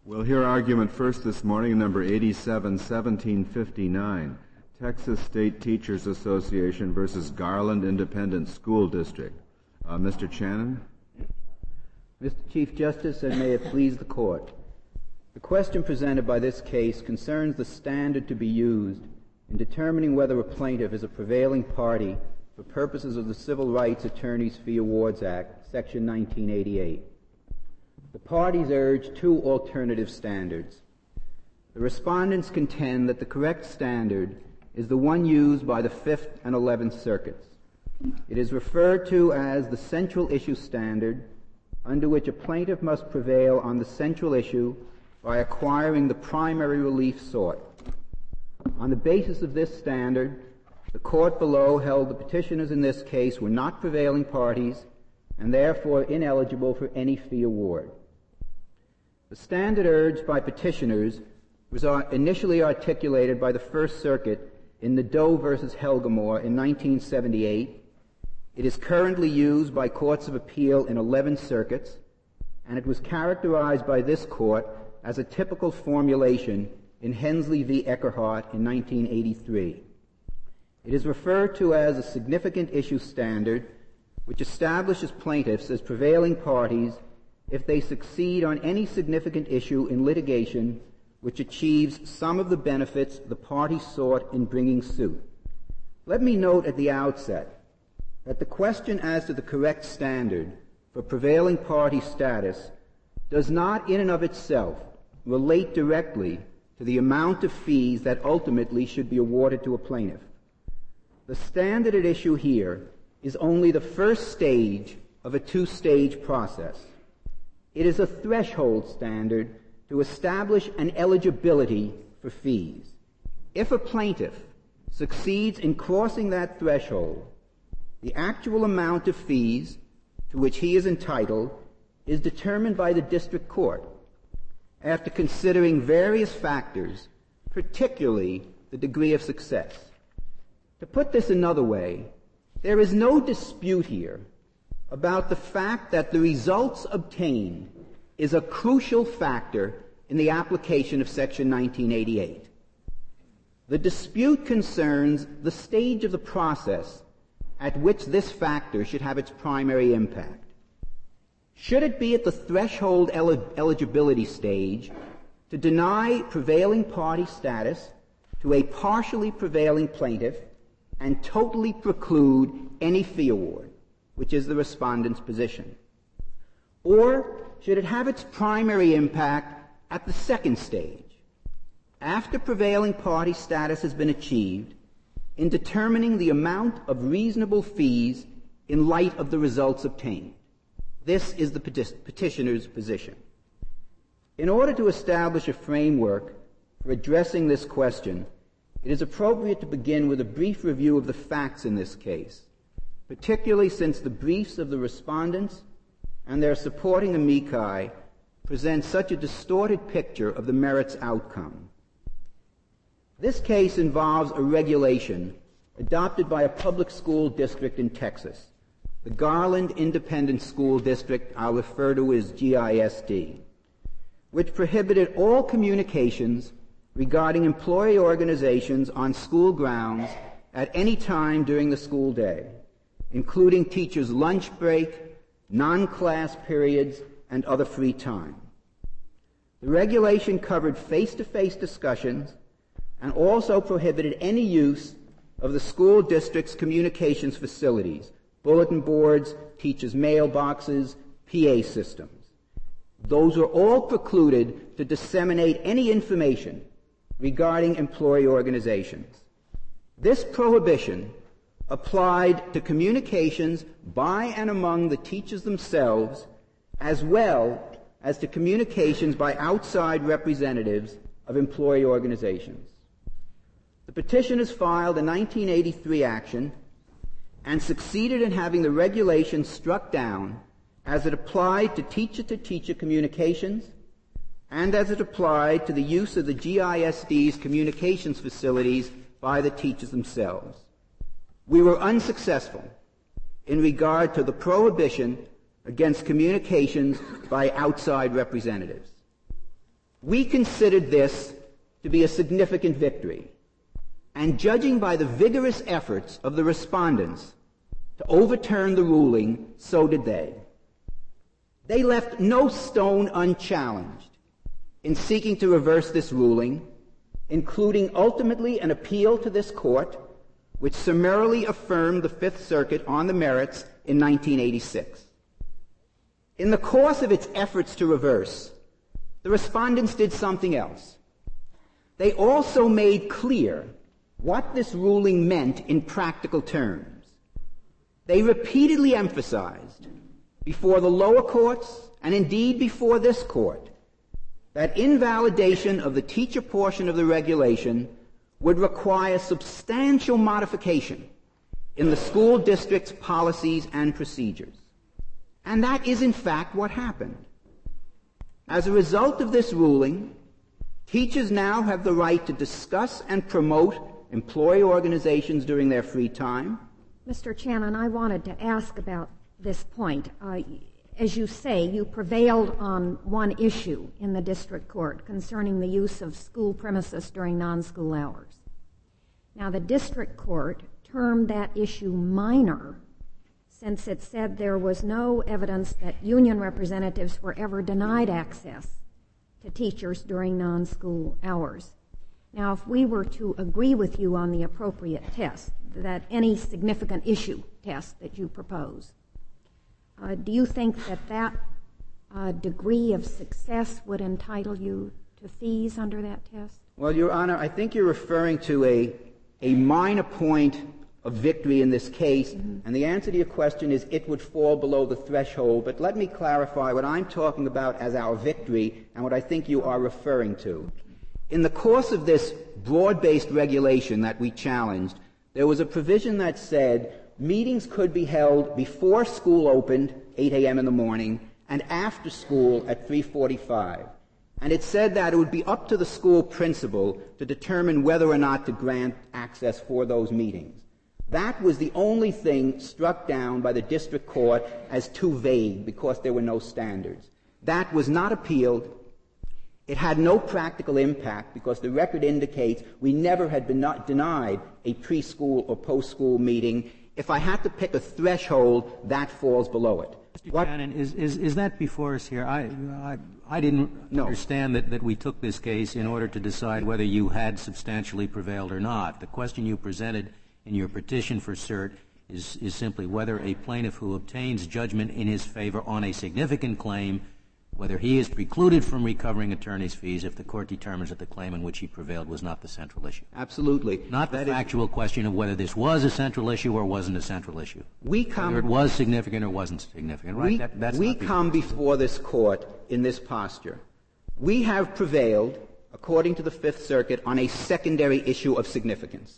We'll hear argument first this morning, number 87-1759, Texas State Teachers Association versus Garland Independent School District. Mr. Channon? Mr. Chief Justice, and may it please the Court, the question presented by this case concerns the standard to be used in determining whether a plaintiff is a prevailing party for purposes of the Civil Rights Attorneys' Fee Awards Act, Section 1988. The parties urge two alternative standards. The respondents contend that the correct standard is the one used by the Fifth and 11th Circuits. It is referred to as the central issue standard, under which a plaintiff must prevail on the central issue by acquiring the primary relief sought. On the basis of this standard, the court below held the petitioners in this case were not prevailing parties and therefore ineligible for any fee award. The standard urged by petitioners was initially articulated by the First Circuit in the Doe v. Helgamore in 1978. It is currently used by courts of appeal in 11 circuits, and it was characterized by this court as a typical formulation in Hensley v. Eckerhart in 1983. It is referred to as a significant issue standard, which establishes plaintiffs as prevailing parties if they succeed on any significant issue in litigation which achieves some of the benefits the party sought in bringing suit. Let me note at the outset that the question as to the correct standard for prevailing party status does not in and of itself relate directly to the amount of fees that ultimately should be awarded to a plaintiff. The standard at issue here is only the first stage of a two-stage process. It is a threshold standard to establish an eligibility for fees. If a plaintiff succeeds in crossing that threshold, the actual amount of fees to which he is entitled is determined by the district court after considering various factors, particularly the degree of success. To put this another way, there is no dispute here about the fact that the results obtained is a crucial factor in the application of Section 1988. The dispute concerns the stage of the process at which this factor should have its primary impact. Should it be at the threshold eligibility stage to deny prevailing party status to a partially prevailing plaintiff and totally preclude any fee award, which is the respondent's position? Or should it have its primary impact at the second stage, after prevailing party status has been achieved, in determining the amount of reasonable fees in light of the results obtained? This is the petitioner's position. In order to establish a framework for addressing this question, it is appropriate to begin with a brief review of the facts in this case, particularly since the briefs of the respondents and their supporting amici present such a distorted picture of the merits outcome. This case involves a regulation adopted by a public school district in Texas, the Garland Independent School District, I'll refer to as GISD, which prohibited all communications regarding employee organizations on school grounds at any time during the school day, including teachers' lunch break, non-class periods, and other free time. The regulation covered face-to-face discussions and also prohibited any use of the school district's communications facilities, bulletin boards, teachers' mailboxes, PA systems. Those were all precluded to disseminate any information regarding employee organizations. This prohibition applied to communications by and among the teachers themselves, as well as to communications by outside representatives of employee organizations. The petitioners filed a 1983 action and succeeded in having the regulation struck down as it applied to teacher-to-teacher communications and as it applied to the use of the GISD's communications facilities by the teachers themselves. We were unsuccessful in regard to the prohibition against communications by outside representatives. We considered this to be a significant victory, and judging by the vigorous efforts of the respondents to overturn the ruling, so did they. They left no stone unchallenged in seeking to reverse this ruling, including ultimately an appeal to this court, which summarily affirmed the Fifth Circuit on the merits in 1986. In the course of its efforts to reverse, the respondents did something else. They also made clear what this ruling meant in practical terms. They repeatedly emphasized before the lower courts, and indeed before this court, that invalidation of the teacher portion of the regulation would require substantial modification in the school district's policies and procedures. And that is, in fact, what happened. As a result of this ruling, teachers now have the right to discuss and promote employee organizations during their free time. Mr. Channon, I wanted to ask about this point. As you say, you prevailed on one issue in the district court concerning the use of school premises during non-school hours. Now, the district court termed that issue minor, since it said there was no evidence that union representatives were ever denied access to teachers during non-school hours. Now, if we were to agree with you on the appropriate test, that any significant issue test that you propose, do you think that degree of success would entitle you to fees under that test? Well, Your Honor, I think you're referring to a minor point of victory in this case, and the answer to your question is it would fall below the threshold. But let me clarify what I'm talking about as our victory and what I think you are referring to. In the course of this broad-based regulation that we challenged, there was a provision that said meetings could be held before school opened, 8 a.m. in the morning, and after school at 3:45. And it said that it would be up to the school principal to determine whether or not to grant access for those meetings. That was the only thing struck down by the district court as too vague because there were no standards. That was not appealed. It had no practical impact because the record indicates we never had been denied a preschool or post-school meeting. If I had to pick a threshold, that falls below it. Mr. Channon, is that before us here? I didn't understand that we took this case in order to decide whether you had substantially prevailed or not. The question you presented in your petition for cert is simply whether a plaintiff who obtains judgment in his favor on a significant claim, whether he is precluded from recovering attorney's fees if the court determines that the claim in which he prevailed was not the central issue. Absolutely. Not the factual question of whether this was a central issue or wasn't a central issue. Whether it was significant or wasn't significant, right? We come before this court in this posture. We have prevailed, according to the Fifth Circuit, on a secondary issue of significance.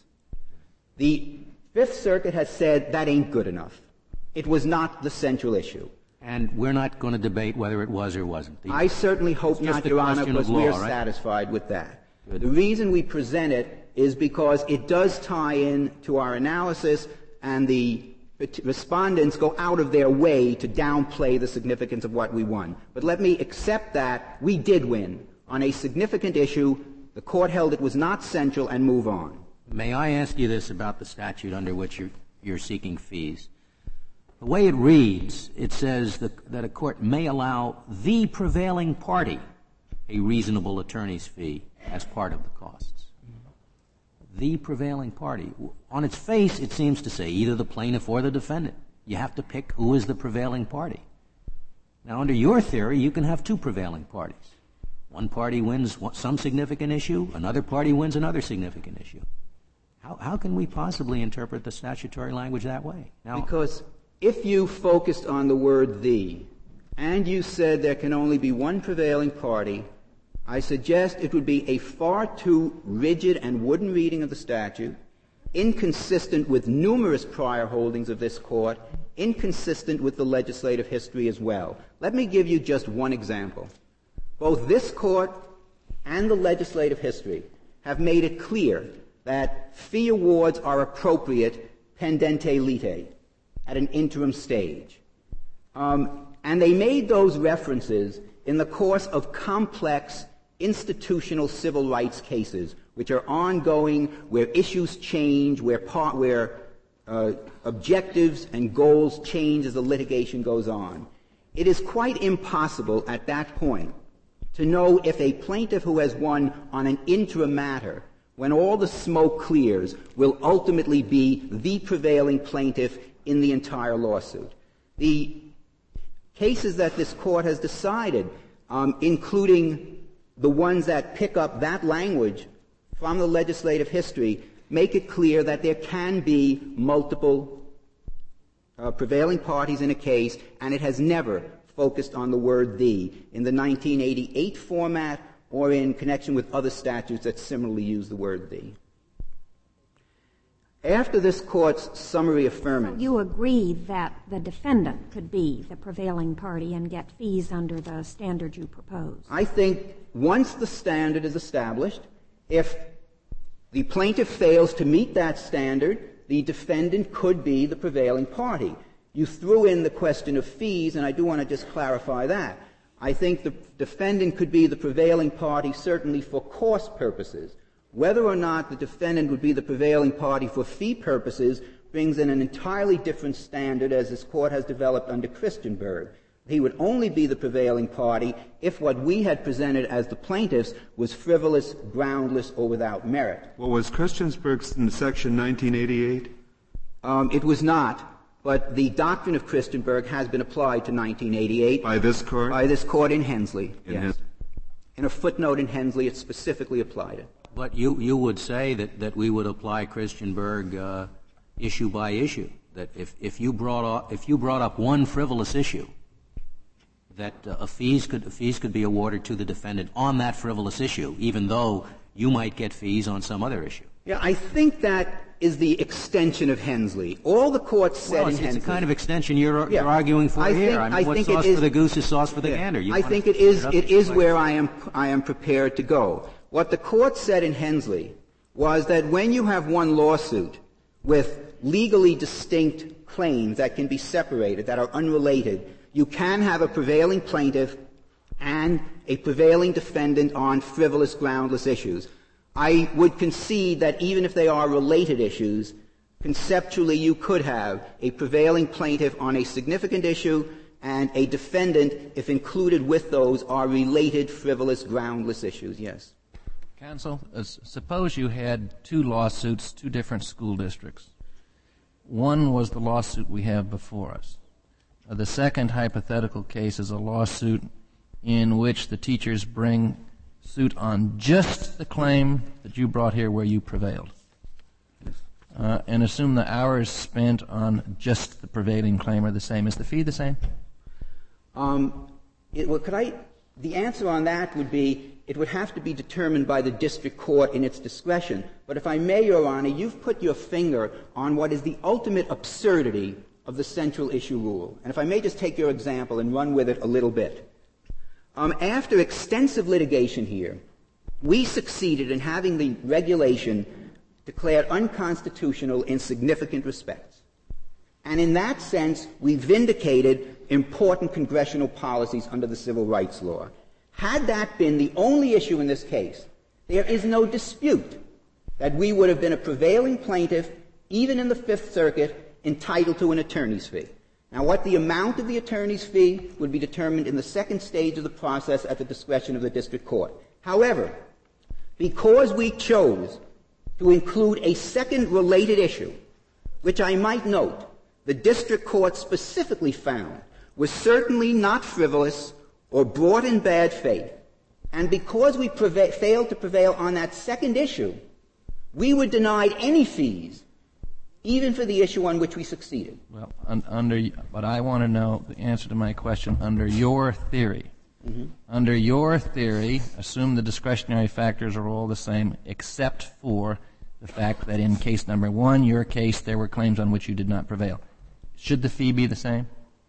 The Fifth Circuit has said that ain't good enough. It was not the central issue. And we're not going to debate whether it was or wasn't. I certainly hope not, Your Honor, because we are satisfied with that. Good. The reason we present it is because it does tie in to our analysis, and the respondents go out of their way to downplay the significance of what we won. But let me accept that we did win. On a significant issue, the court held it was not central, and move on. May I ask you this about the statute under which you're seeking fees? The way it reads, it says that a court may allow the prevailing party a reasonable attorney's fee as part of the costs. The prevailing party. On its face, it seems to say either the plaintiff or the defendant. You have to pick who is the prevailing party. Now, under your theory, you can have two prevailing parties. One party wins some significant issue, another party wins another significant issue. How can we possibly interpret the statutory language that way? Now, because if you focused on the word "the" and you said there can only be one prevailing party, I suggest it would be a far too rigid and wooden reading of the statute, inconsistent with numerous prior holdings of this court, inconsistent with the legislative history as well. Let me give you just one example. Both this court and the legislative history have made it clear that fee awards are appropriate pendente lite, at an interim stage. And they made those references in the course of complex institutional civil rights cases, which are ongoing, where issues change, where objectives and goals change as the litigation goes on. It is quite impossible at that point to know if a plaintiff who has won on an interim matter, when all the smoke clears, will ultimately be the prevailing plaintiff in the entire lawsuit. The cases that this court has decided, including the ones that pick up that language from the legislative history, make it clear that there can be multiple prevailing parties in a case, and it has never focused on the word "the" in the 1988 format or in connection with other statutes that similarly use the word "the." After this court's summary affirmance... So you agree that the defendant could be the prevailing party and get fees under the standard you propose? I think once the standard is established, if the plaintiff fails to meet that standard, the defendant could be the prevailing party. You threw in the question of fees, and I do want to just clarify that. I think the defendant could be the prevailing party certainly for cost purposes. Whether or not the defendant would be the prevailing party for fee purposes brings in an entirely different standard, as this court has developed under Christenberg. He would only be the prevailing party if what we had presented as the plaintiffs was frivolous, groundless, or without merit. Well, was Christenberg in Section 1988? It was not. But the doctrine of Christenberg has been applied to 1988. By this court? By this court in Hensley, yes. In a footnote in Hensley, it specifically applied it. But you would say that we would apply Christenberg issue by issue, that if you brought up one frivolous issue, that fees could be awarded to the defendant on that frivolous issue, even though you might get fees on some other issue. Yeah, I think that is the extension of Hensley. All the court said in Hensley... It's the kind of extension you're arguing for here. What's sauce for the goose is sauce for the gander. I think it is where I am prepared to go. What the court said in Hensley was that when you have one lawsuit with legally distinct claims that can be separated, that are unrelated, you can have a prevailing plaintiff and a prevailing defendant on frivolous, groundless issues. I would concede that even if they are related issues, conceptually you could have a prevailing plaintiff on a significant issue and a defendant, if included with those, are related, frivolous, groundless issues, yes. Counsel, suppose you had two lawsuits, two different school districts. One was the lawsuit we have before us. The second hypothetical case is a lawsuit in which the teachers bring suit on just the claim that you brought here where you prevailed. And assume the hours spent on just the prevailing claim are the same. Is the fee the same? The answer on that would be it would have to be determined by the district court in its discretion. But if I may, Your Honor, you've put your finger on what is the ultimate absurdity of the central issue rule. And if I may just take your example and run with it a little bit. After extensive litigation here, we succeeded in having the regulation declared unconstitutional in significant respects. And in that sense, we vindicated important congressional policies under the civil rights law. Had that been the only issue in this case, there is no dispute that we would have been a prevailing plaintiff, even in the Fifth Circuit, entitled to an attorney's fee. Now, what the amount of the attorney's fee would be determined in the second stage of the process at the discretion of the district court. However, because we chose to include a second related issue, which I might note the district court specifically found was certainly not frivolous or brought in bad faith, and because we failed to prevail on that second issue, we were denied any fees, even for the issue on which we succeeded. Well, but I want to know the answer to my question under your theory. Mm-hmm. Under your theory, assume the discretionary factors are all the same, except for the fact that in case number one, your case, there were claims on which you did not prevail. Should the fee be the same?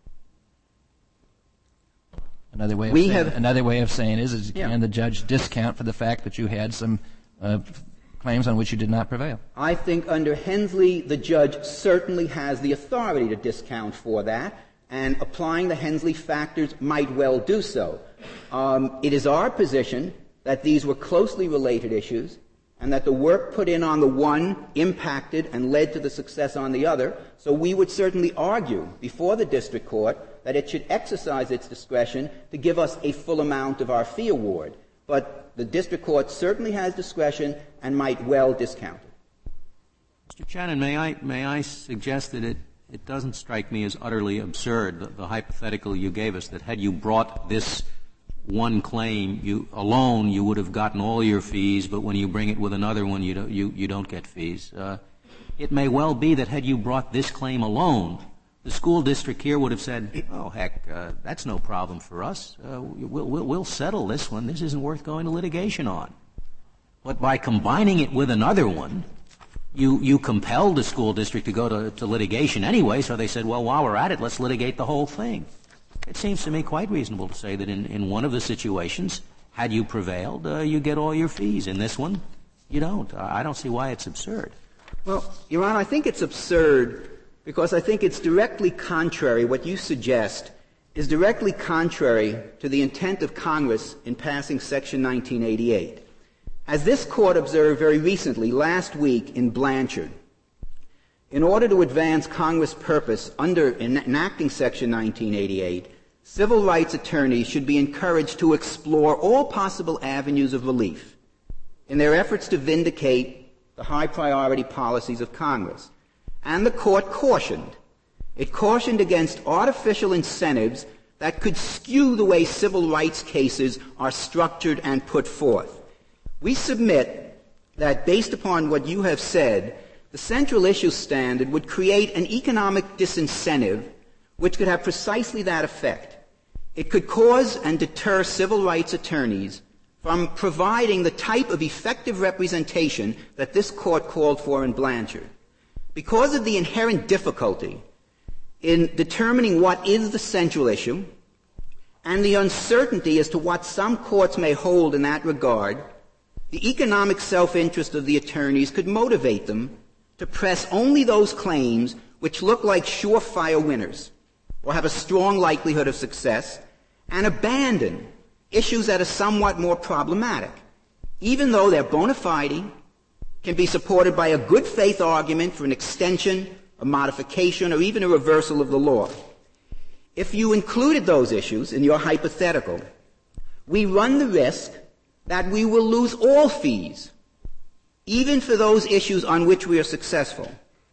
Another way of saying is can the judge discount for the fact that you had some claims on which you did not prevail? I think under Hensley, the judge certainly has the authority to discount for that, and applying the Hensley factors might well do so. It is our position that these were closely related issues and that the work put in on the one impacted and led to the success on the other. So we would certainly argue before the district court that it should exercise its discretion to give us a full amount of our fee award. But the district court certainly has discretion and might well discount it. Mr. Channon, may I suggest that it doesn't strike me as utterly absurd, the hypothetical you gave us, that had you brought this one claim you would have gotten all your fees, but when you bring it with another one, you don't get fees. It may well be that had you brought this claim alone, the school district here would have said, "Oh heck, that's no problem for us. We'll settle this one. This isn't worth going to litigation on." But by combining it with another one, you compelled the school district to go to litigation anyway. So they said, "Well, while we're at it, let's litigate the whole thing." It seems to me quite reasonable to say that in one of the situations, had you prevailed, you get all your fees. In this one, you don't. I don't see why it's absurd. Well, Your Honor, I think it's absurd because I think it's directly contrary. What you suggest is directly contrary to the intent of Congress in passing Section 1988. As this Court observed very recently, last week in Blanchard, in order to advance Congress' purpose under enacting Section 1988, civil rights attorneys should be encouraged to explore all possible avenues of relief in their efforts to vindicate the high priority policies of Congress. And the Court cautioned. It cautioned against artificial incentives that could skew the way civil rights cases are structured and put forth. We submit that based upon what you have said, the central issue standard would create an economic disincentive which could have precisely that effect. It could cause and deter civil rights attorneys from providing the type of effective representation that this Court called for in Blanchard. Because of the inherent difficulty in determining what is the central issue and the uncertainty as to what some courts may hold in that regard, the economic self-interest of the attorneys could motivate them to press only those claims which look like surefire winners or have a strong likelihood of success, and abandon issues that are somewhat more problematic, even though they're bona fide, can be supported by a good faith argument for an extension, a modification, or even a reversal of the law. If you included those issues in your hypothetical, we run the risk that we will lose all fees, even for those issues on which we are successful.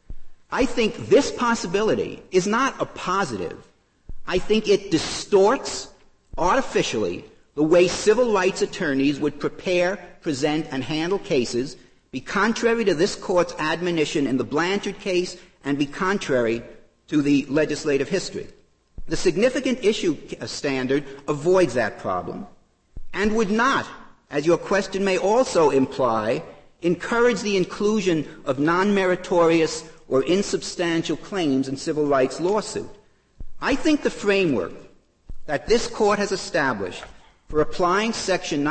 I think this possibility is not a positive. I think it distorts artificially the way civil rights attorneys would prepare, present, and handle cases, be contrary to this Court's admonition in the Blanchard case, and be contrary to the legislative history. The significant issue standard avoids that problem and would not, as your question may also imply, encourage the inclusion of non-meritorious or insubstantial claims in civil rights lawsuit. I think the framework that this Court has established for applying Section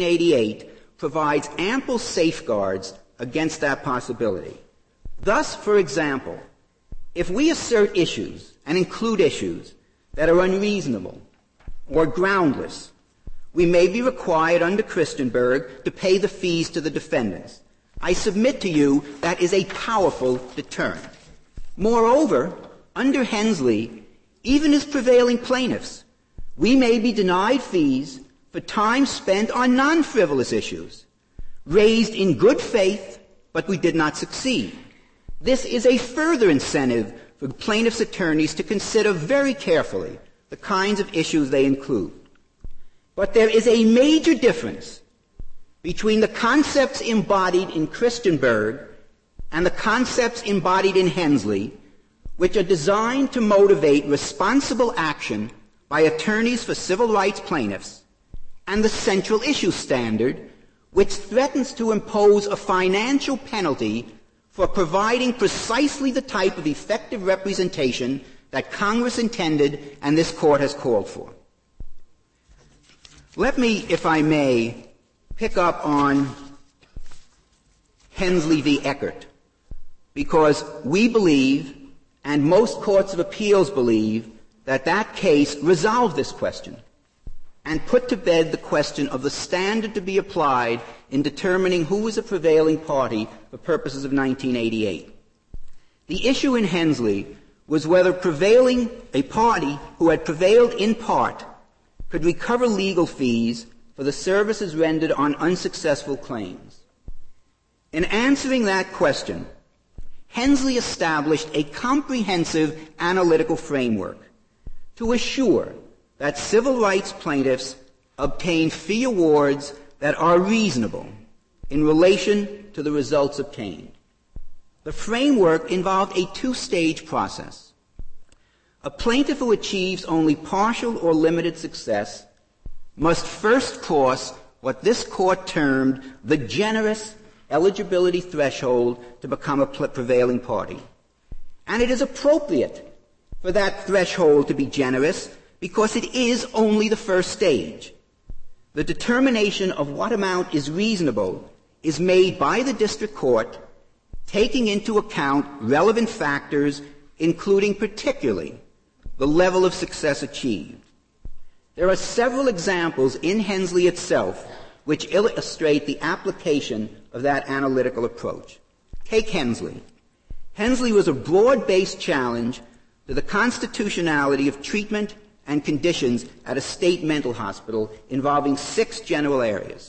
1988 provides ample safeguards against that possibility. Thus, for example, if we assert issues and include issues that are unreasonable or groundless, we may be required under Christenberg to pay the fees to the defendants. I submit to you that is a powerful deterrent. Moreover, under Hensley, even as prevailing plaintiffs, we may be denied fees for time spent on non-frivolous issues, raised in good faith, but we did not succeed. This is a further incentive for plaintiffs' attorneys to consider very carefully the kinds of issues they include. But there is a major difference between the concepts embodied in Christenberg and the concepts embodied in Hensley, which are designed to motivate responsible action by attorneys for civil rights plaintiffs, and the central issue standard, which threatens to impose a financial penalty for providing precisely the type of effective representation that Congress intended and this Court has called for. Let me, if I may, pick up on Hensley v. Eckert, because we believe, and most courts of appeals believe, that that case resolved this question. and put to bed the question of the standard to be applied in determining who was a prevailing party for purposes of 1988. The issue in Hensley was whether a party who had prevailed in part could recover legal fees for the services rendered on unsuccessful claims. In answering that question, Hensley established a comprehensive analytical framework to assure that civil rights plaintiffs obtain fee awards that are reasonable in relation to the results obtained. The framework involved a two-stage process. A plaintiff who achieves only partial or limited success must first cross what this court termed the generous eligibility threshold to become a prevailing party. And it is appropriate for that threshold to be generous because it is only the first stage. The determination of what amount is reasonable is made by the district court, taking into account relevant factors, including particularly the level of success achieved. There are several examples in Hensley itself which illustrate the application of that analytical approach. Take Hensley. Hensley was a broad-based challenge to the constitutionality of treatment and conditions at a state mental hospital involving 6 general areas.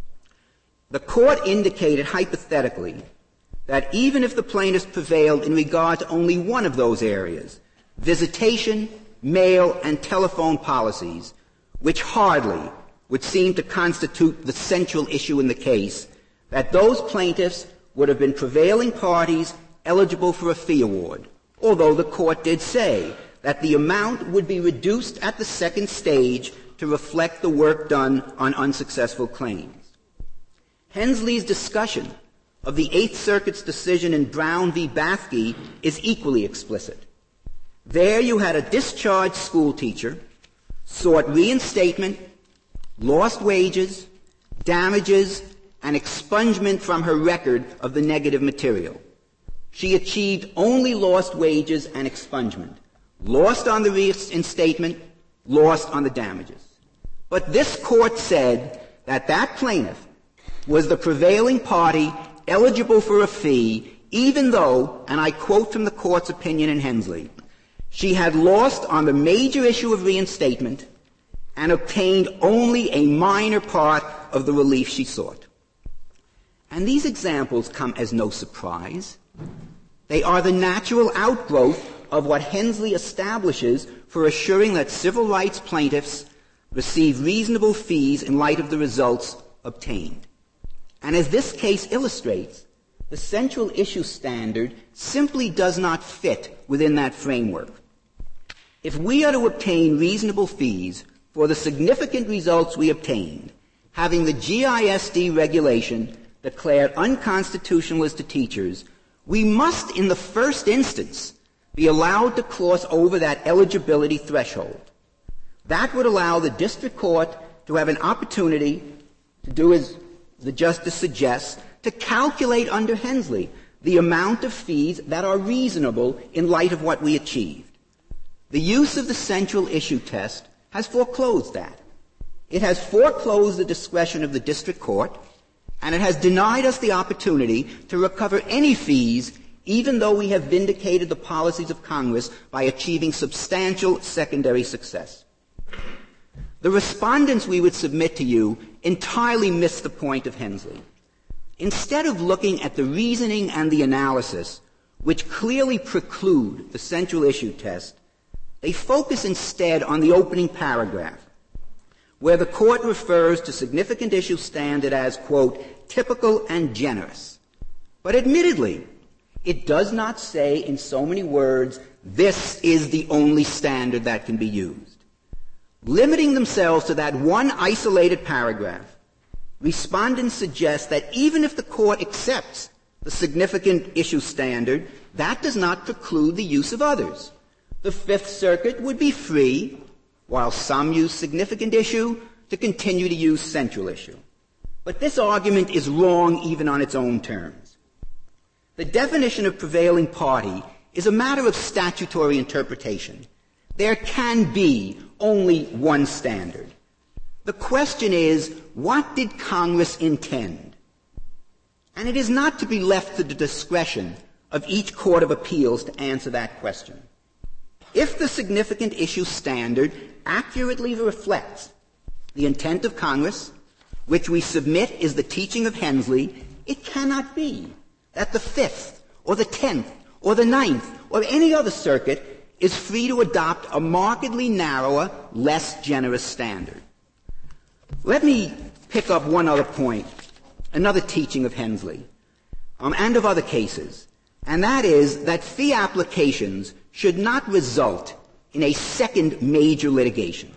The court indicated hypothetically that even if the plaintiffs prevailed in regard to only one of those areas, visitation, mail, and telephone policies, which hardly would seem to constitute the central issue in the case, that those plaintiffs would have been prevailing parties eligible for a fee award, although the court did say that the amount would be reduced at the second stage to reflect the work done on unsuccessful claims. Hensley's discussion of the Eighth Circuit's decision in Brown v. Bathke is equally explicit. There you had a discharged school teacher, sought reinstatement, lost wages, damages, and expungement from her record of the negative material. She achieved only lost wages and expungement, lost on the reinstatement, lost on the damages. But this court said that that plaintiff was the prevailing party eligible for a fee, even though, and I quote from the court's opinion in Hensley, she had lost on the major issue of reinstatement and obtained only a minor part of the relief she sought. And these examples come as no surprise. They are the natural outgrowth of what Hensley establishes for assuring that civil rights plaintiffs receive reasonable fees in light of the results obtained. And as this case illustrates, the central issue standard simply does not fit within that framework. If we are to obtain reasonable fees for the significant results we obtained, having the GISD regulation declared unconstitutional as to teachers, we must, in the first instance, be allowed to cross over that eligibility threshold. That would allow the district court to have an opportunity to do as the justice suggests, to calculate under Hensley the amount of fees that are reasonable in light of what we achieved. The use of the central issue test has foreclosed that. It has foreclosed the discretion of the district court, and it has denied us the opportunity to recover any fees, even though we have vindicated the policies of Congress by achieving substantial secondary success. The respondents we would submit to you entirely miss the point of Hensley. Instead of looking at the reasoning and the analysis, which clearly preclude the central issue test, they focus instead on the opening paragraph, where the court refers to significant issue standard as, quote, typical and generous. But admittedly, it does not say in so many words, this is the only standard that can be used. Limiting themselves to that one isolated paragraph, respondents suggest that even if the court accepts the significant issue standard, that does not preclude the use of others. The Fifth Circuit would be free, while some use significant issue, to continue to use central issue. But this argument is wrong even on its own terms. The definition of prevailing party is a matter of statutory interpretation. There can be only one standard. The question is, what did Congress intend? And it is not to be left to the discretion of each court of appeals to answer that question. If the significant issue standard accurately reflects the intent of Congress, which we submit is the teaching of Hensley, it cannot be that the Fifth or the 10th or the 9th or any other circuit is free to adopt a markedly narrower, less generous standard. Let me pick up one other point, another teaching of Hensley, and of other cases, and that is that fee applications should not result in a second major litigation.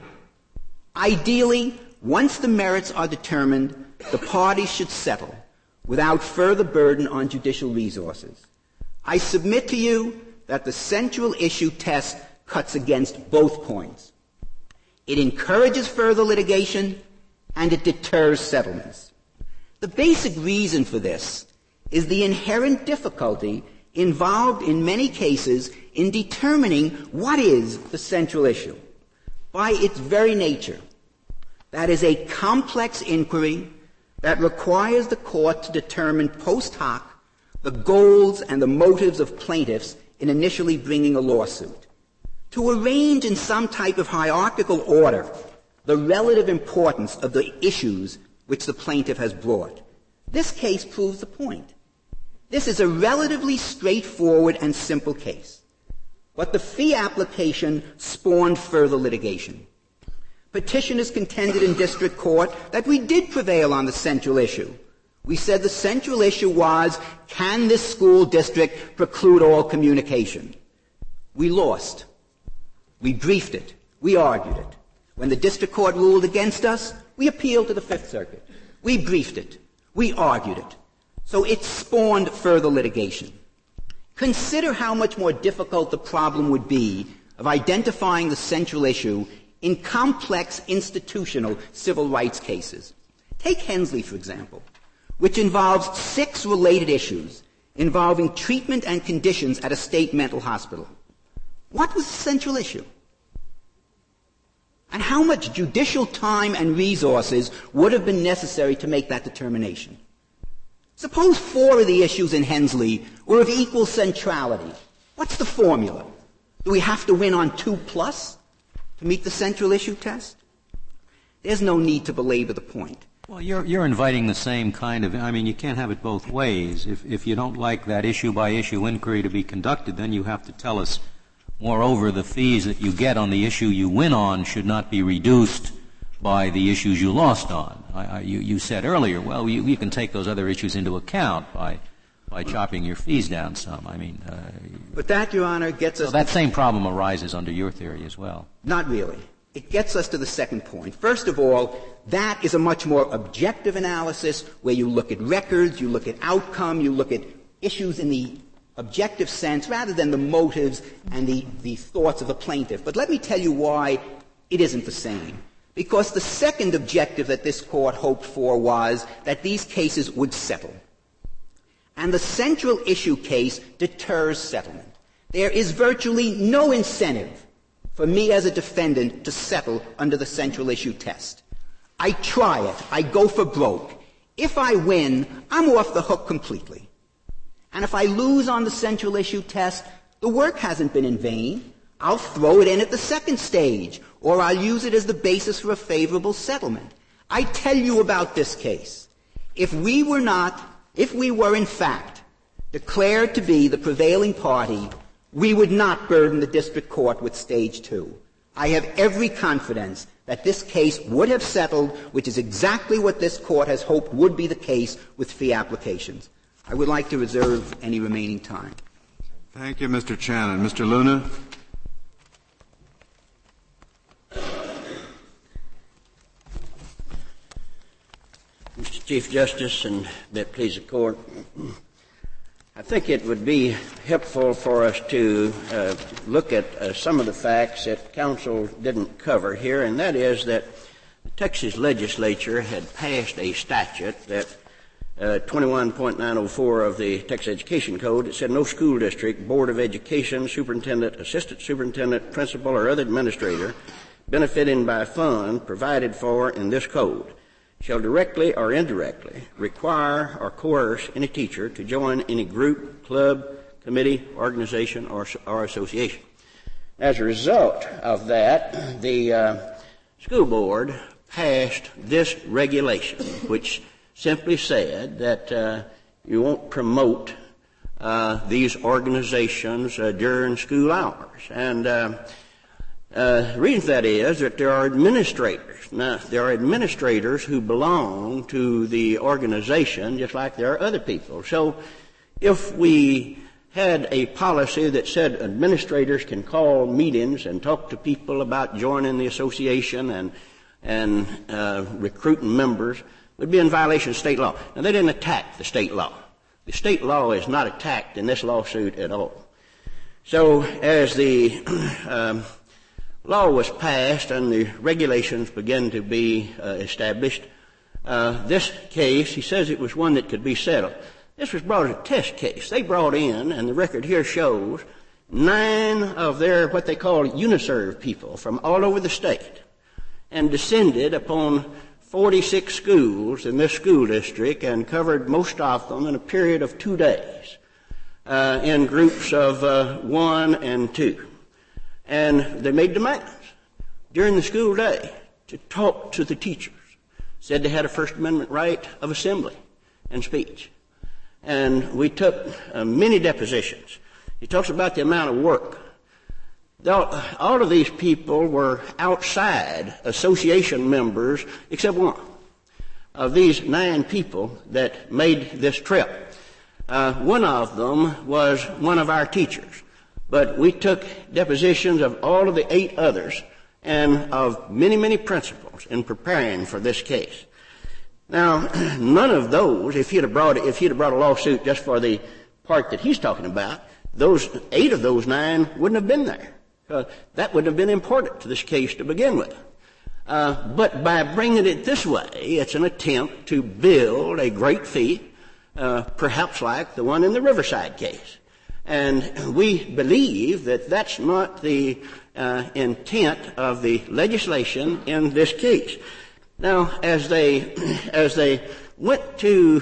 Ideally, once the merits are determined, the parties should settle without further burden on judicial resources. I submit to you that the central issue test cuts against both points. It encourages further litigation, and it deters settlements. The basic reason for this is the inherent difficulty involved in many cases in determining what is the central issue. By its very nature, that is a complex inquiry that requires the court to determine post hoc the goals and the motives of plaintiffs in initially bringing a lawsuit, to arrange in some type of hierarchical order the relative importance of the issues which the plaintiff has brought. This case proves the point. This is a relatively straightforward and simple case. But the fee application spawned further litigation. Petitioners contended in district court that we did prevail on the central issue. We said the central issue was, can this school district preclude all communication? We lost. We briefed it. We argued it. When the district court ruled against us, we appealed to the Fifth Circuit. We briefed it. We argued it. So it spawned further litigation. Consider how much more difficult the problem would be of identifying the central issue in complex institutional civil rights cases. Take Hensley, for example, which involves 6 related issues involving treatment and conditions at a state mental hospital. What was the central issue? And how much judicial time and resources would have been necessary to make that determination? Suppose 4 of the issues in Hensley were of equal centrality. What's the formula? Do we have to win on 2+ to meet the central issue test? There's no need to belabor the point. Well, you're inviting the same kind of, you can't have it both ways. If you don't like that issue-by-issue inquiry to be conducted, then you have to tell us, moreover, the fees that you get on the issue you win on should not be reduced by the issues you lost on. You said earlier, well, you can take those other issues into account by chopping your fees down some. But that, Your Honor, gets us... So that same problem arises under your theory as well. Not really. It gets us to the second point. First of all, that is a much more objective analysis where you look at records, you look at outcome, you look at issues in the objective sense rather than the motives and the thoughts of the plaintiff. But let me tell you why it isn't the same. Because the second objective that this Court hoped for was that these cases would settle. And the central issue case deters settlement. There is virtually no incentive for me as a defendant to settle under the central issue test. I try it. I go for broke. If I win, I'm off the hook completely. And if I lose on the central issue test, the work hasn't been in vain. I'll throw it in at the second stage, or I'll use it as the basis for a favorable settlement. I tell you about this case. If we were in fact declared to be the prevailing party, we would not burden the district court with stage 2. I have every confidence that this case would have settled, which is exactly what this Court has hoped would be the case with fee applications. I would like to reserve any remaining time. Thank you, Mr. Channon. Mr. Luna? Mr. Chief Justice, and may it please the Court, I think it would be helpful for us to look at some of the facts that counsel didn't cover here, and that is that the Texas legislature had passed a statute that 21.904 of the Texas Education Code. It said no school district, board of education, superintendent, assistant superintendent, principal, or other administrator benefiting by a fund provided for in this code shall directly or indirectly require or coerce any teacher to join any group, club, committee, organization, or association. As a result of that, the school board passed this regulation, which simply said that you won't promote these organizations during school hours. And the reason for that is that there are administrators. Now, there are administrators who belong to the organization just like there are other people. So if we had a policy that said administrators can call meetings and talk to people about joining the association and recruiting members, it would be in violation of state law. Now, they didn't attack the state law. The state law is not attacked in this lawsuit at all. So as the law was passed and the regulations began to be established, this case, he says it was one that could be settled. This was brought as a test case. They brought in, and the record here shows, 9 of their what they call UNISERV people from all over the state, and descended upon 46 schools in this school district and covered most of them in a period of 2 days in groups of 1 and 2. And they made demands during the school day to talk to the teachers. Said they had a First Amendment right of assembly and speech. And we took many depositions. He talks about the amount of work. All of these people were outside association members, except one of these 9 people that made this trip. One of them was one of our teachers. But we took depositions of all of the 8 others and of many, many principals in preparing for this case. Now, none of those, if he'd have brought a lawsuit just for the part that he's talking about, those 8 of those 9 wouldn't have been there. That wouldn't have been important to this case to begin with. But by bringing it this way, it's an attempt to build a great fee, perhaps like the one in the Riverside case. And we believe that that's not the intent of the legislation in this case. Now, as they went to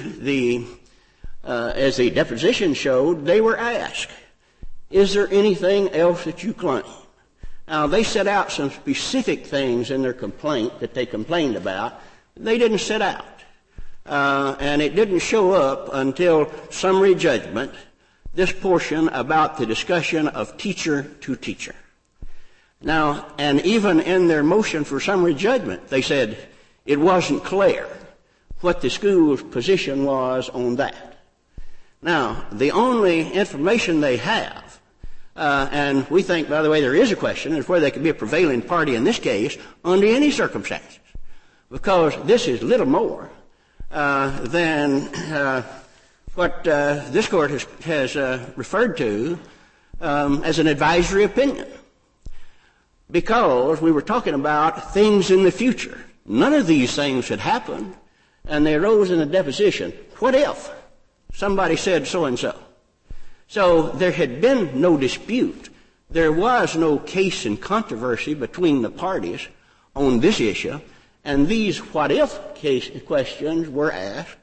as the deposition showed, they were asked, is there anything else that you claim? Now, they set out some specific things in their complaint that they complained about. They didn't set out. And it didn't show up until summary judgment, this portion about the discussion of teacher to teacher. Now, and even in their motion for summary judgment, they said it wasn't clear what the school's position was on that. Now, the only information they have, and we think, by the way, there is a question, is whether they could be a prevailing party in this case under any circumstances, because this is little more than what this court has referred to as an advisory opinion. Because we were talking about things in the future. None of these things had happened, and they arose in a deposition. What if somebody said so-and-so? So there had been no dispute. There was no case in controversy between the parties on this issue, and these what-if questions were asked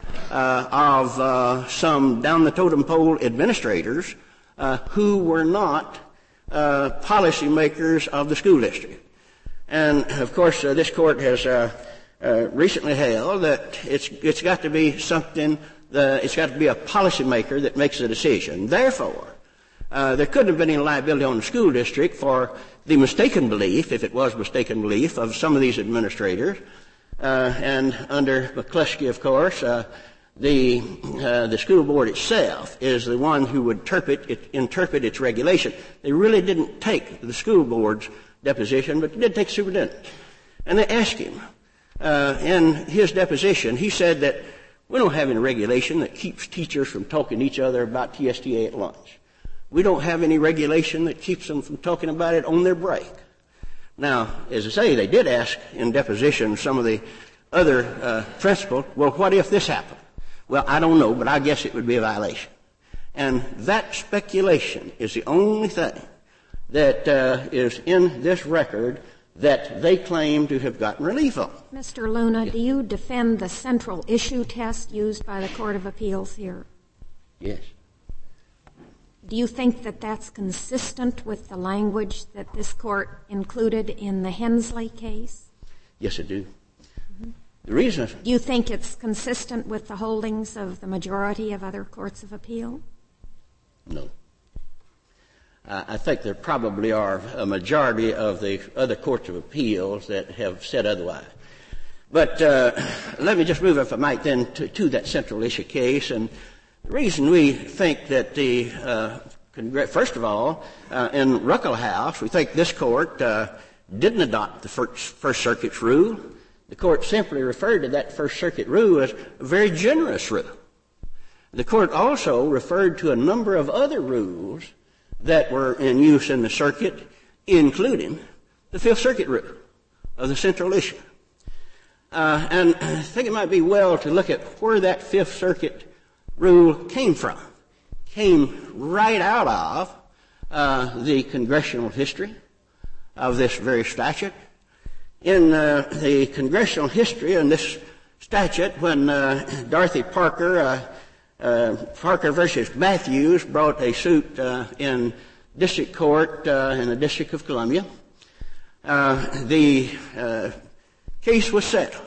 of some down-the-totem-pole administrators who were not policymakers of the school district. And, of course, this court has recently held that it's got to be something, it's got to be a policymaker that makes the decision. Therefore, there couldn't have been any liability on the school district for the mistaken belief, if it was mistaken belief, of some of these administrators. And under McCluskey, of course, the school board itself is the one who would interpret its regulation. They really didn't take the school board's deposition, but they did take the superintendent. And they asked him, in his deposition, he said that we don't have any regulation that keeps teachers from talking to each other about TSTA at lunch. We don't have any regulation that keeps them from talking about it on their break. Now, as I say, they did ask in deposition some of the other principals, well, what if this happened? Well, I don't know, but I guess it would be a violation. And that speculation is the only thing that is in this record that they claim to have gotten relief on. Mr. Luna, do you defend the central issue test used by the Court of Appeals here? Yes. Do you think that that's consistent with the language that this court included in the Hensley case? Yes, I do. The reason... Do you think it's consistent with the holdings of the majority of other courts of appeal? No. I think there probably are a majority of the other courts of appeals that have said otherwise. But let me just move, if I might, then to that central issue case. And the reason we think that first of all, in Ruckelhaus, we think this court didn't adopt the First Circuit's rule. The court simply referred to that First Circuit rule as a very generous rule. The court also referred to a number of other rules that were in use in the circuit, including the Fifth Circuit rule of the central issue. And I think it might be well to look at where that Fifth Circuit rule came from. Came right out of the congressional history of this very statute. In the congressional history in this statute, when Dorothy Parker versus Matthews brought a suit in district court in the District of Columbia, the case was settled.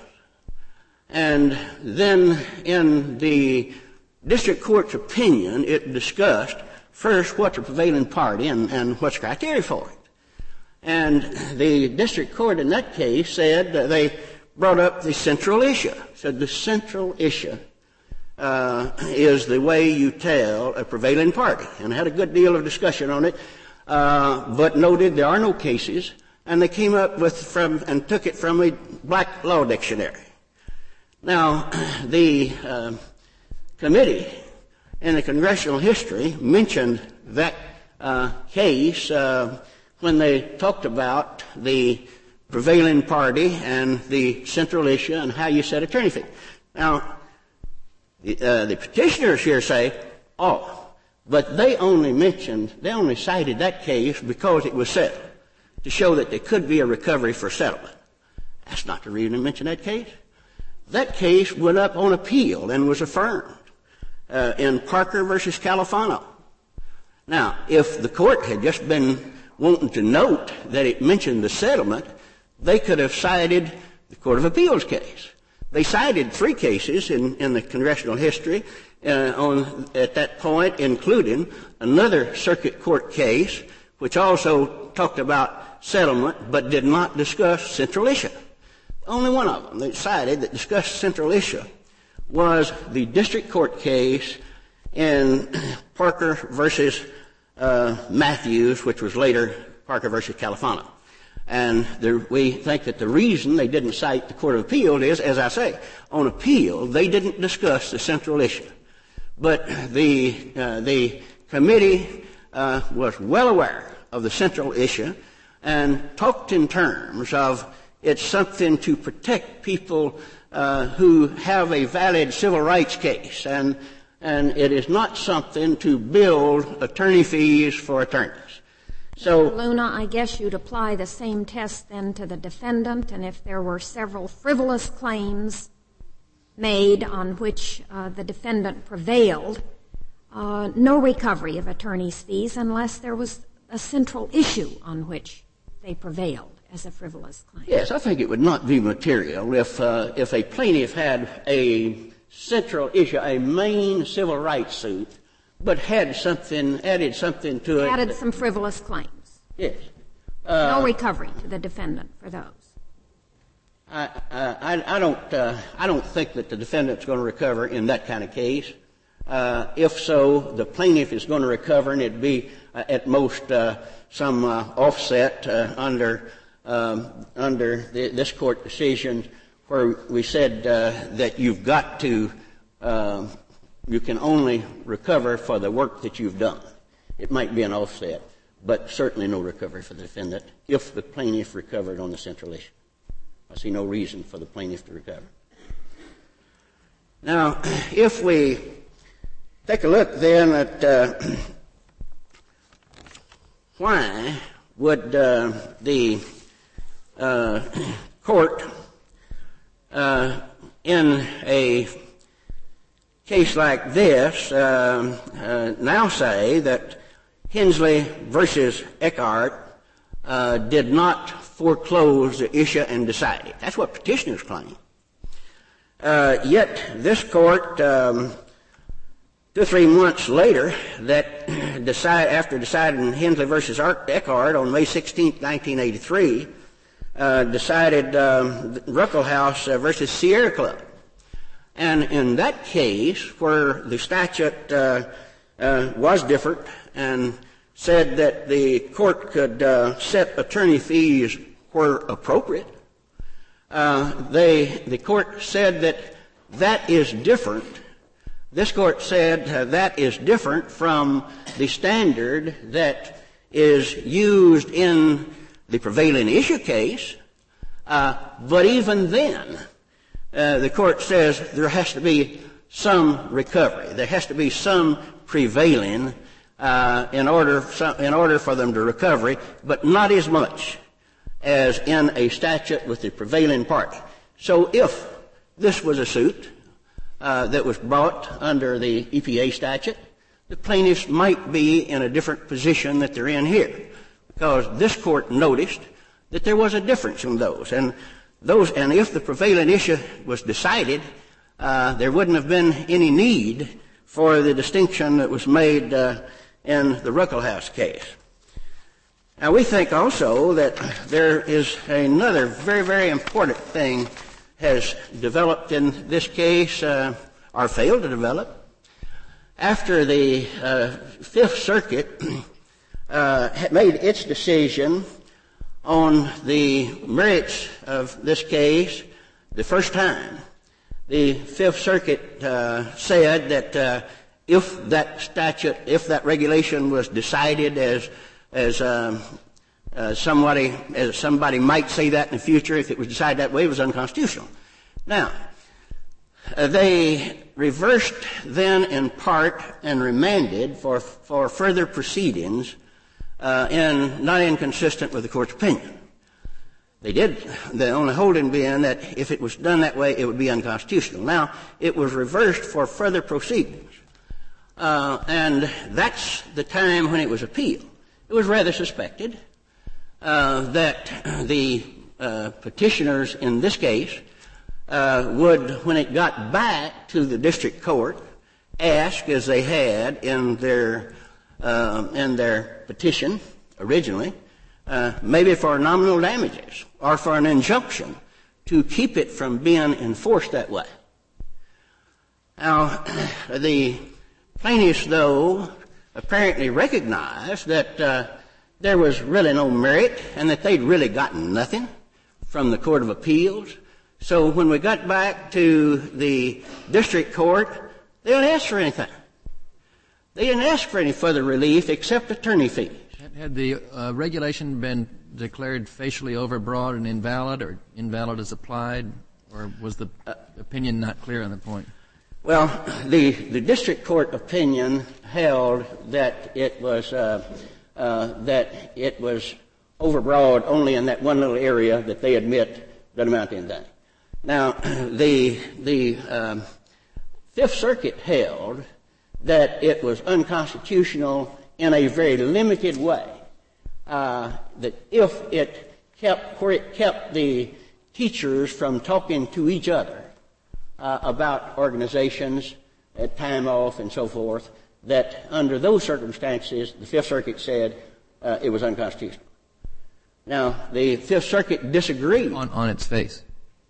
And then in the district court's opinion, it discussed first what's the prevailing party and what's criteria for it. And the district court in that case said that they brought up the central issue. Said the central issue is the way you tell a prevailing party, and had a good deal of discussion on it, but noted there are no cases, and they came up with and took it from a Black Law Dictionary. Now, the committee in the congressional history mentioned that case when they talked about the prevailing party and the central issue and how you set attorney fee. Now, the petitioners here say, but they only cited that case because it was settled, to show that there could be a recovery for settlement. That's not the reason they mentioned that case. That case went up on appeal and was affirmed in Parker versus Califano. Now, if the court had just been wanting to note that it mentioned the settlement, they could have cited the Court of Appeals case. They cited 3 cases in the congressional history at that point, including another circuit court case, which also talked about settlement but did not discuss central issue. Only one of them they cited that discussed central issue was the district court case in Parker versus Matthews, which was later Parker versus Califano. And we think that the reason they didn't cite the Court of Appeals is, as I say, on appeal, they didn't discuss the central issue. But the committee was well aware of the central issue and talked in terms of it's something to protect people who have a valid civil rights case, and it is not something to build attorney fees for attorneys. So, Luna, I guess you'd apply the same test then to the defendant, and if there were several frivolous claims made on which the defendant prevailed, no recovery of attorney's fees unless there was a central issue on which they prevailed as a frivolous claim. Yes, I think it would not be material if a plaintiff had a central issue, a main civil rights suit, but added something to it. Added some frivolous claims. Yes. No recovery to the defendant for those. I don't think that the defendant's going to recover in that kind of case. If so, the plaintiff is going to recover, and it'd be at most some offset under this court decision where we said that you've got to you can only recover for the work that you've done. It might be an offset, but certainly no recovery for the defendant if the plaintiff recovered on the central issue. I see no reason for the plaintiff to recover. Now, if we take a look then at why would the court in a case like this now say that Hensley versus Eckhart did not foreclose the issue and decide it. That's what petitioners claim. Yet this court, 2 or 3 months later, after deciding Hensley versus Eckhart on May 16, 1983, decided Ruckelshaus versus Sierra Club. And in that case, where the statute was different and said that the court could set attorney fees where appropriate, the court said that is different. This court said that is different from the standard that is used in the prevailing issue case, but even then, the court says there has to be some recovery. There has to be some prevailing in order for them to recover, but not as much as in a statute with the prevailing party. So if this was a suit that was brought under the EPA statute, the plaintiffs might be in a different position that they're in here, because this court noticed that there was a difference in those. And if the prevailing issue was decided, there wouldn't have been any need for the distinction that was made in the Ruckelshaus case. Now, we think also that there is another very, very important thing has developed in this case, or failed to develop. After the Fifth Circuit made its decision on the merits of this case the first time, the Fifth Circuit said that if that regulation was decided as somebody might say that in the future, if it was decided that way, it was unconstitutional. Now, they reversed then in part and remanded for further proceedings not inconsistent with the court's opinion. They did, the only holding being that if it was done that way, it would be unconstitutional. Now, it was reversed for further proceedings. And that's the time when it was appealed. It was rather suspected that the petitioners in this case would, when it got back to the district court, ask, as they had in their petition originally, maybe for nominal damages or for an injunction to keep it from being enforced that way. Now, the plaintiffs, though, apparently recognized that there was really no merit and that they'd really gotten nothing from the Court of Appeals. So when we got back to the district court, they didn't ask for anything. They didn't ask for any further relief except attorney fees. Had the regulation been declared facially overbroad and invalid, or invalid as applied, or was the opinion not clear on the point? Well, the district court opinion held that it was overbroad only in that one little area that they admit doesn't amount to anything. Now, the Fifth Circuit held that it was unconstitutional in a very limited way, that if it kept the teachers from talking to each other about organizations at time off and so forth, that under those circumstances, the Fifth Circuit said it was unconstitutional. Now, the Fifth Circuit disagreed. On its face?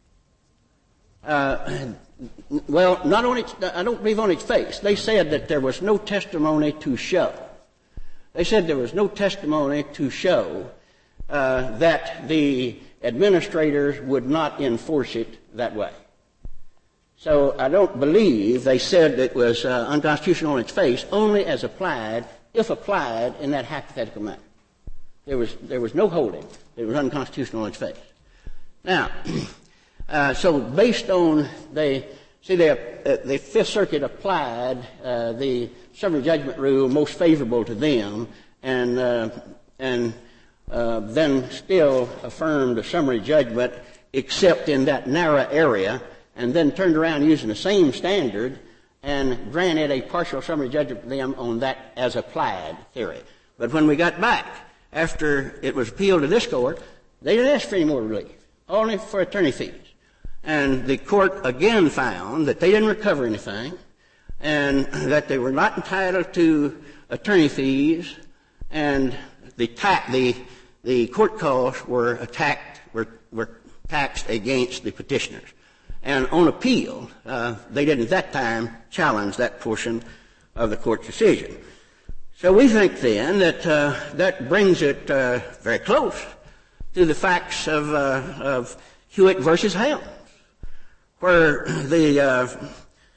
Well, not on its, I don't believe on its face. They said that there was no testimony to show. They said there was no testimony to show that the administrators would not enforce it that way. So I don't believe they said it was unconstitutional on its face, only as applied, if applied in that hypothetical manner. There was no holding that it was unconstitutional on its face. Now, so based on the Fifth Circuit applied the summary judgment rule most favorable to them, and then still affirmed a summary judgment except in that narrow area, and then turned around using the same standard and granted a partial summary judgment to them on that as applied theory. But when we got back, after it was appealed to this court, they didn't ask for any more relief, only for attorney fees. And the court again found that they didn't recover anything and that they were not entitled to attorney fees, and the court costs were taxed against the petitioners. And on appeal, they didn't at that time challenge that portion of the court's decision. So we think then that that brings it very close to the facts of Hewitt versus Helms, where the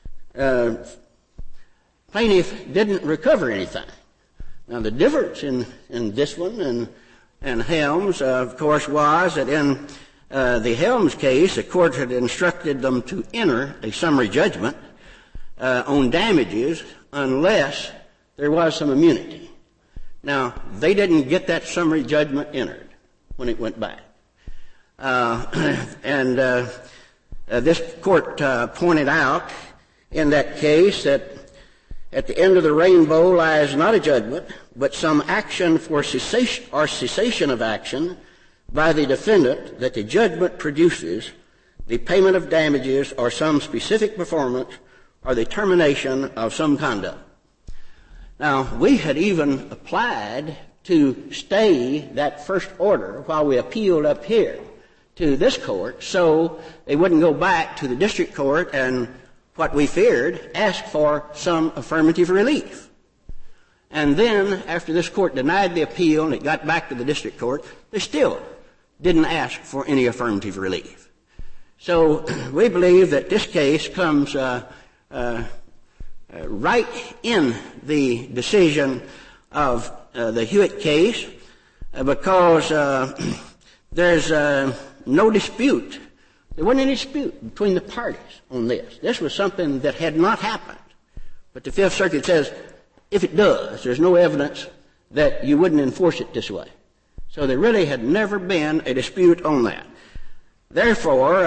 plaintiff didn't recover anything. Now, the difference in this one and Helms, of course, was that in the Helms case, the court had instructed them to enter a summary judgment on damages unless there was some immunity. Now, they didn't get that summary judgment entered when it went back. This court pointed out in that case that at the end of the rainbow lies not a judgment, but some action for cessation or cessation of action by the defendant that the judgment produces the payment of damages or some specific performance or the termination of some conduct. Now, we had even applied to stay that first order while we appealed up here to this court so they wouldn't go back to the district court and, what we feared, ask for some affirmative relief. And then, after this court denied the appeal and it got back to the district court, they still didn't ask for any affirmative relief. So we believe that this case comes right in the decision of the Hewitt case because there's no dispute. There wasn't any dispute between the parties on this. This was something that had not happened. But the Fifth Circuit says if it does, there's no evidence that you wouldn't enforce it this way. So there really had never been a dispute on that. Therefore,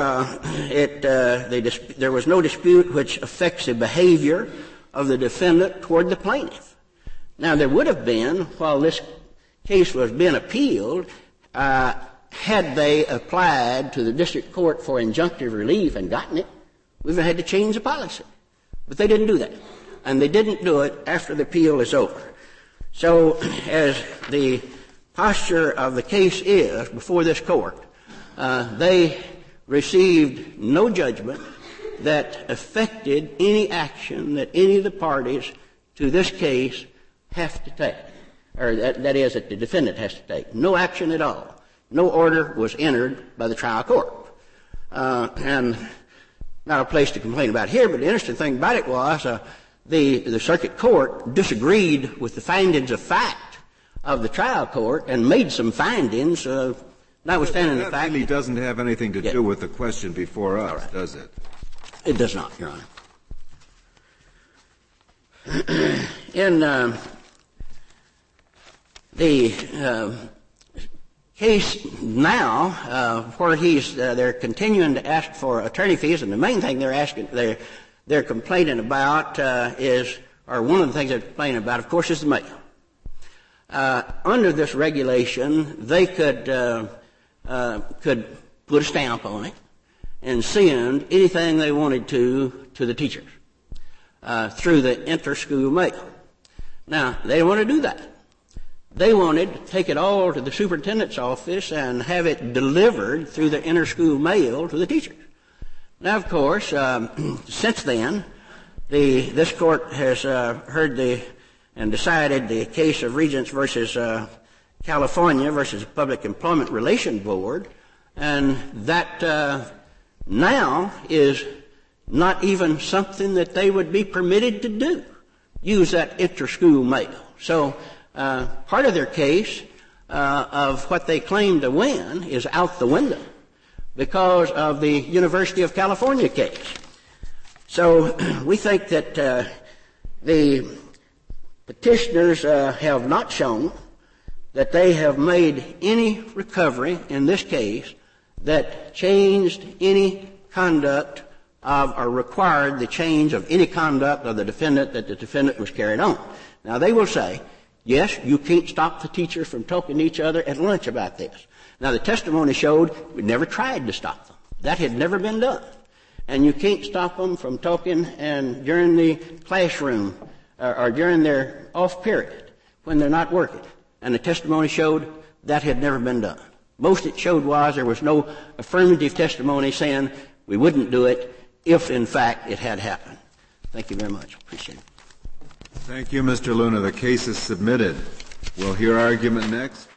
there was no dispute which affects the behavior of the defendant toward the plaintiff. Now, there would have been, while this case was being appealed, had they applied to the district court for injunctive relief and gotten it, we would have had to change the policy. But they didn't do that. And they didn't do it after the appeal is over. So, as the posture of the case is before this court, they received no judgment that affected any action that any of the parties to this case have to take, or that is, that the defendant has to take. No action at all. No order was entered by the trial court. And not a place to complain about here, but the interesting thing about it was the circuit court disagreed with the findings of fact of the trial court and made some findings, notwithstanding the fact that really doesn't have anything to do with the question before us, right, does it? It does not, Your Honor. In the case now, where they're continuing to ask for attorney fees, and the main thing they're complaining about or one of the things they're complaining about, of course, is the mail. Under this regulation, they could put a stamp on it and send anything they wanted to the teachers through the inter-school mail. Now, they don't want to do that. They wanted to take it all to the superintendent's office and have it delivered through the inter-school mail to the teachers. Now, of course, since then, this court has heard and decided the case of Regents versus California versus the Public Employment Relations Board, and that now is not even something that they would be permitted to do, use that inter-school mail. So part of their case of what they claim to win is out the window because of the University of California case. So we think that the petitioners have not shown that they have made any recovery in this case that changed any conduct of, or required the change of any conduct of the defendant that the defendant was carried on. Now they will say, yes, you can't stop the teachers from talking to each other at lunch about this. Now the testimony showed we never tried to stop them. That had never been done. And you can't stop them from talking and during the classroom or during their off period when they're not working. And the testimony showed that had never been done. Most it showed was there was no affirmative testimony saying we wouldn't do it if, in fact, it had happened. Thank you very much. Appreciate it. Thank you, Mr. Luna. The case is submitted. We'll hear argument next.